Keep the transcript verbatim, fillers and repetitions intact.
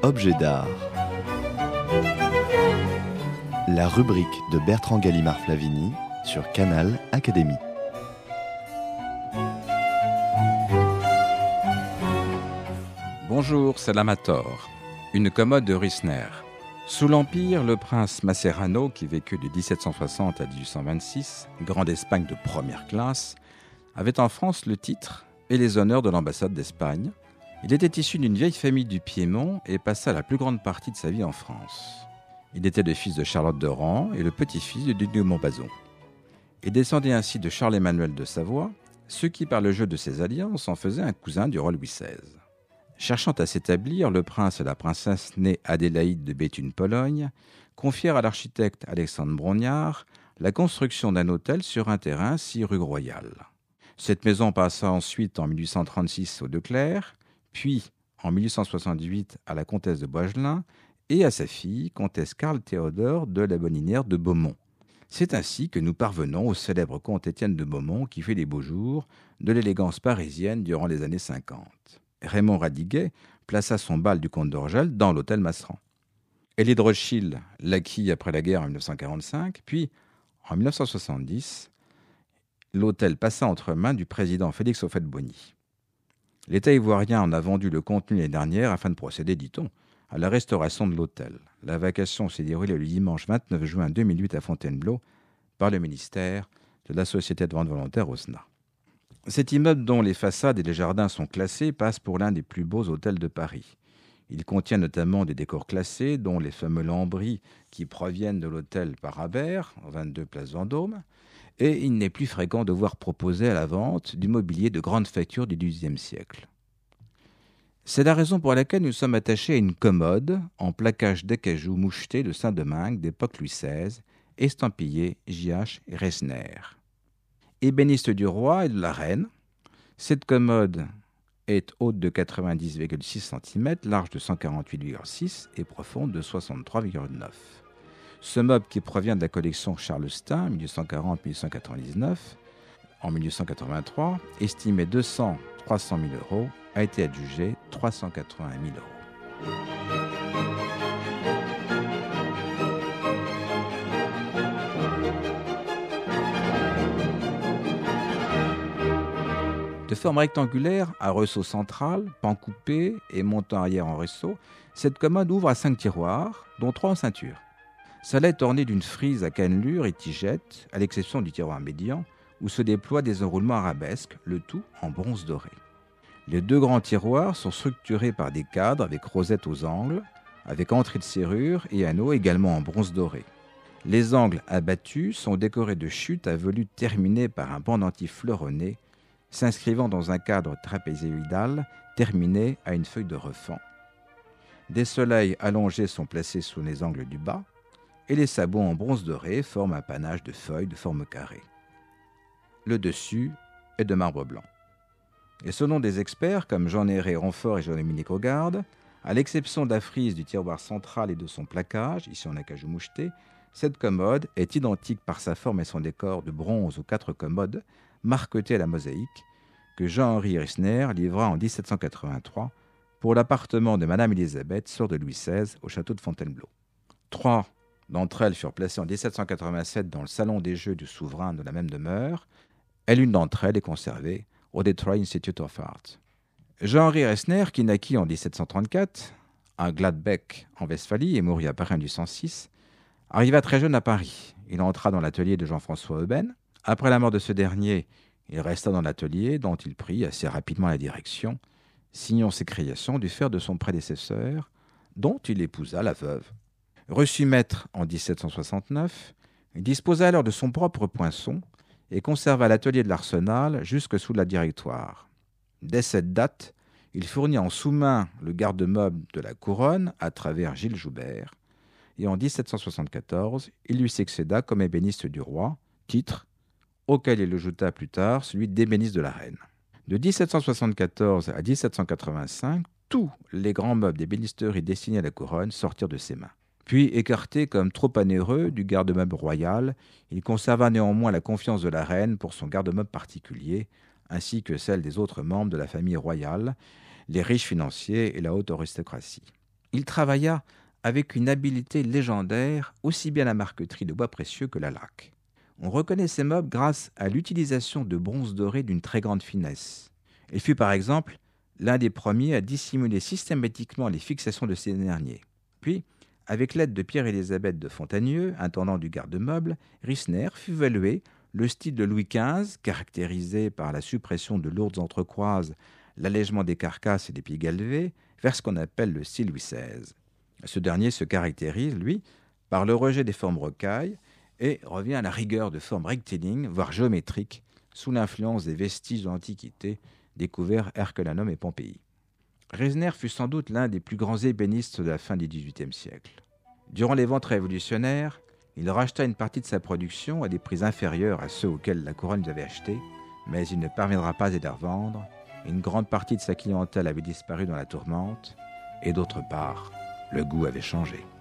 Objet d'art. La rubrique de Bertrand Gallimard-Flavini sur Canal Académie. Bonjour, c'est l'Amator, une commode de Rissner. Sous l'Empire, le prince Mascherano, qui vécut de dix-sept cent soixante à dix-huit cent vingt-six, grand d'Espagne de première classe, avait en France le titre et les honneurs de l'ambassade d'Espagne. Il était issu d'une vieille famille du Piémont et passa la plus grande partie de sa vie en France. Il était le fils de Charlotte d'Oran et le petit-fils du duc de Montbazon. Il descendait ainsi de Charles-Emmanuel de Savoie, ce qui, par le jeu de ses alliances, en faisait un cousin du roi Louis seize. Cherchant à s'établir, le prince et la princesse née Adélaïde de Béthune-Pologne confièrent à l'architecte Alexandre Brongniart la construction d'un hôtel sur un terrain six rue Royale. Cette maison passa ensuite en mille huit cent trente-six au De Clères, puis en mille huit cent soixante-huit à la comtesse de Boisgelin et à sa fille, comtesse Carl Théodore de la Boninière de Beaumont. C'est ainsi que nous parvenons au célèbre comte Étienne de Beaumont qui fait les beaux jours de l'élégance parisienne durant les années cinquante. Raymond Radiguet plaça son bal du comte d'Orgel dans l'hôtel Masseran. Élie de Rothschild l'acquit après la guerre en mille neuf cent quarante-cinq, puis en mille neuf cent soixante-dix, l'hôtel passa entre mains du président Félix Houphouët-Boigny. L'État ivoirien en a vendu le contenu l'année dernière afin de procéder, dit-on, à la restauration de l'hôtel. La vacation s'est déroulée le dimanche vingt-neuf juin deux mille huit à Fontainebleau par le ministère de la Société de vente volontaire O S N A. Cet immeuble, dont les façades et les jardins sont classés, passe pour l'un des plus beaux hôtels de Paris. Il contient notamment des décors classés, dont les fameux lambris qui proviennent de l'hôtel Parabère, vingt-deux place Vendôme, et il n'est plus fréquent de voir proposer à la vente du mobilier de grande facture du dix-huitième siècle. C'est la raison pour laquelle nous sommes attachés à une commode en plaquage d'acajou moucheté de Saint-Domingue d'époque Louis seize, estampillée J H Rissner. Ébéniste du roi et de la reine, cette commode est haute de quatre-vingt-dix virgule six centimètres, large de cent quarante-huit virgule six et profonde de soixante-trois virgule neuf. Ce meuble, qui provient de la collection Charles Stein, mille huit cent quarante à mille huit cent quatre-vingt-dix-neuf, en mille huit cent quatre-vingt-trois, estimé deux cents à trois cent mille euros, a été adjugé trois cent quatre-vingt mille euros. De forme rectangulaire, à ressaut central, pan coupé et montant arrière en ressaut, cette commode ouvre à cinq tiroirs, dont trois en ceinture. Sa latte est ornée d'une frise à cannelure et tigette, à l'exception du tiroir médian, où se déploient des enroulements arabesques, le tout en bronze doré. Les deux grands tiroirs sont structurés par des cadres avec rosettes aux angles, avec entrée de serrure et anneaux également en bronze doré. Les angles abattus sont décorés de chutes à volutes terminées par un pendentif fleuronné, s'inscrivant dans un cadre trapézioïdal terminé à une feuille de refend. Des soleils allongés sont placés sous les angles du bas, et les sabots en bronze doré forment un panache de feuilles de forme carrée. Le dessus est de marbre blanc. Et selon des experts comme Jean-Néré Ronfort et Jean-Dominique Hogarde, à l'exception de la frise du tiroir central et de son plaquage, ici en acajou moucheté, cette commode est identique par sa forme et son décor de bronze aux quatre commodes, marquetées à la mosaïque, que Jean-Henri Rissner livra en dix-sept cent quatre-vingt-trois pour l'appartement de Madame Élisabeth, sœur de Louis seize, au château de Fontainebleau. Trois d'entre elles furent placées en dix-sept cent quatre-vingt-sept dans le salon des jeux du souverain de la même demeure, et l'une d'entre elles est conservée au Detroit Institute of Art. Jean-Henri Rissner, qui naquit en dix-sept cent trente-quatre, à Gladbeck, en Westphalie, et mourut à Paris en dix-huit cent six, arriva très jeune à Paris. Il entra dans l'atelier de Jean-François Euben. Après la mort de ce dernier, il resta dans l'atelier, dont il prit assez rapidement la direction, signant ses créations du fer de son prédécesseur, dont il épousa la veuve. Reçu maître en dix-sept cent soixante-neuf, il disposa alors de son propre poinçon et conserva l'atelier de l'Arsenal jusque sous la Directoire. Dès cette date, il fournit en sous-main le garde-meuble de la couronne à travers Gilles Joubert, et en dix-sept cent soixante-quatorze, il lui succéda comme ébéniste du roi, titre auquel il ajouta plus tard celui d'ébéniste de la reine. De dix-sept cent soixante-quatorze à dix-sept cent quatre-vingt-cinq, tous les grands meubles d'ébénisterie destinés à la couronne sortirent de ses mains. Puis, écarté comme trop onéreux du garde-meuble royal, il conserva néanmoins la confiance de la reine pour son garde-meuble particulier, ainsi que celle des autres membres de la famille royale, les riches financiers et la haute aristocratie. Il travailla avec une habileté légendaire, aussi bien la marqueterie de bois précieux que la laque. On reconnaît ces meubles grâce à l'utilisation de bronze doré d'une très grande finesse. Il fut par exemple l'un des premiers à dissimuler systématiquement les fixations de ces derniers. Puis, avec l'aide de Pierre-Élisabeth de Fontagneux, intendant du garde-meuble, Risner fut évalué le style de Louis quinze, caractérisé par la suppression de lourdes entrecroises, l'allègement des carcasses et des pieds galvés, vers ce qu'on appelle le style Louis seize. Ce dernier se caractérise, lui, par le rejet des formes rocailles et revient à la rigueur de formes rectilignes, voire géométriques, sous l'influence des vestiges de l'Antiquité découverts Herculanum et Pompéi. Risner fut sans doute l'un des plus grands ébénistes de la fin du dix-huitième siècle. Durant les ventes révolutionnaires, il racheta une partie de sa production à des prix inférieurs à ceux auxquels la couronne les avait achetés, mais il ne parviendra pas à les revendre. Une grande partie de sa clientèle avait disparu dans la tourmente, et d'autre part, le goût avait changé.